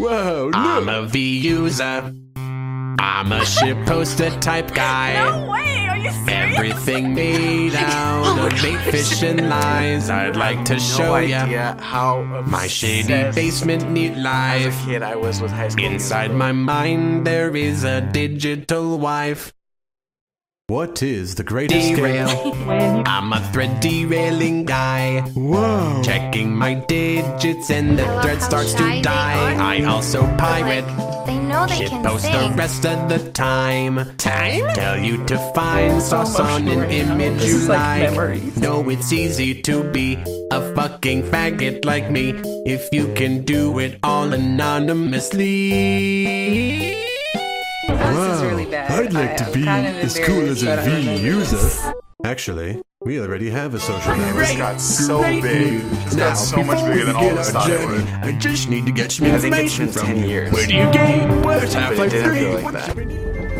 Whoa, I'm a V user. I'm a ship poster type guy. No way, are you serious? Everything made out of bait, fish, and lies. I'd like to show ya how my shady basement neat as life. a kid I was with High School Inside Musical. my mind there is a digital wife. What is the greatest Derail. game? I'm a thread derailing guy. Whoa. Checking my digits and the I love thread how starts shy to they die. are. I also pirate. Like, they know they Shit can post the sing. rest of the time. Tell you to find sauce on an image This you is like like. memories. No, it's easy to be a fucking faggot like me if you can do it all anonymously. This is really bad. I'd like to be kind of as cool as a embarrassed that I V remember user. this. Actually, we already have a social network. This got so big. This Now, got so much before bigger than we all get of us our thought it journey, would. I just need to get some I think it's information been from 10 you. years. Where do you game? Where's But Half-Life it didn't 3? feel like What's that.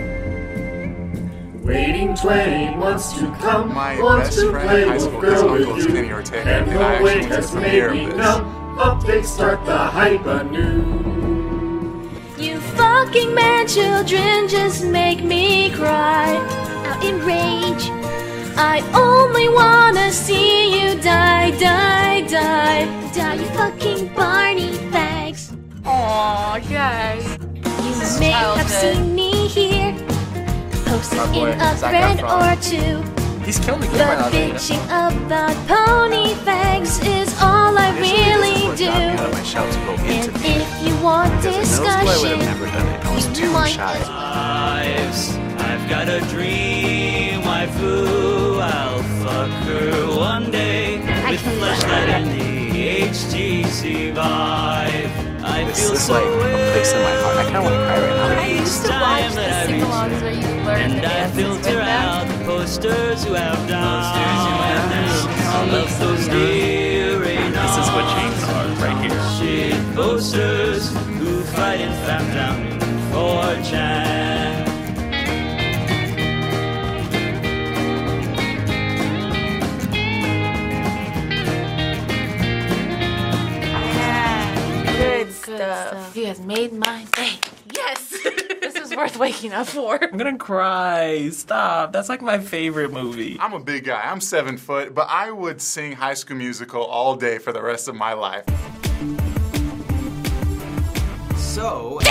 Waiting 20 months to come. My Wants best to friend play in high with school, his girl uncle with is you. Kenny Ortega, And and I the actually wait went to has the premiere made of me this. numb. Updates start the hype anew. You fucking man children just make me cry. Out in rage, I only wanna see you die, die, die. Die, you fucking Barney fags. Aw, guys. You This is may have childhood. seen me here, posted Oh boy, in a Zac thread Efron. or two. He's killing the game But right now, dude. bitching about pony fags is all I really This is what got me out do. of my shell to go into And the if you want Because in middle school, I would have discussion, never done it. I was you too might shy. Lives. I've got a dream waifu. I'll fuck her one day with can flashlight and the HTC Vive. I This feel is so like a place in my heart. I kind of want to cry right now. I used to watch the sing-alongs where you learn and the I dances with filter them. out the posters who have done all of those dear This is what James are right here. shit posters who fight and fam down in 4chan. Yeah, good stuff. You guys made my day. Yes! This is worth waking up for. I'm gonna cry. Stop. That's like my favorite movie. I'm a big guy. I'm 7 foot, but I would sing High School Musical all day for the rest of my life. So,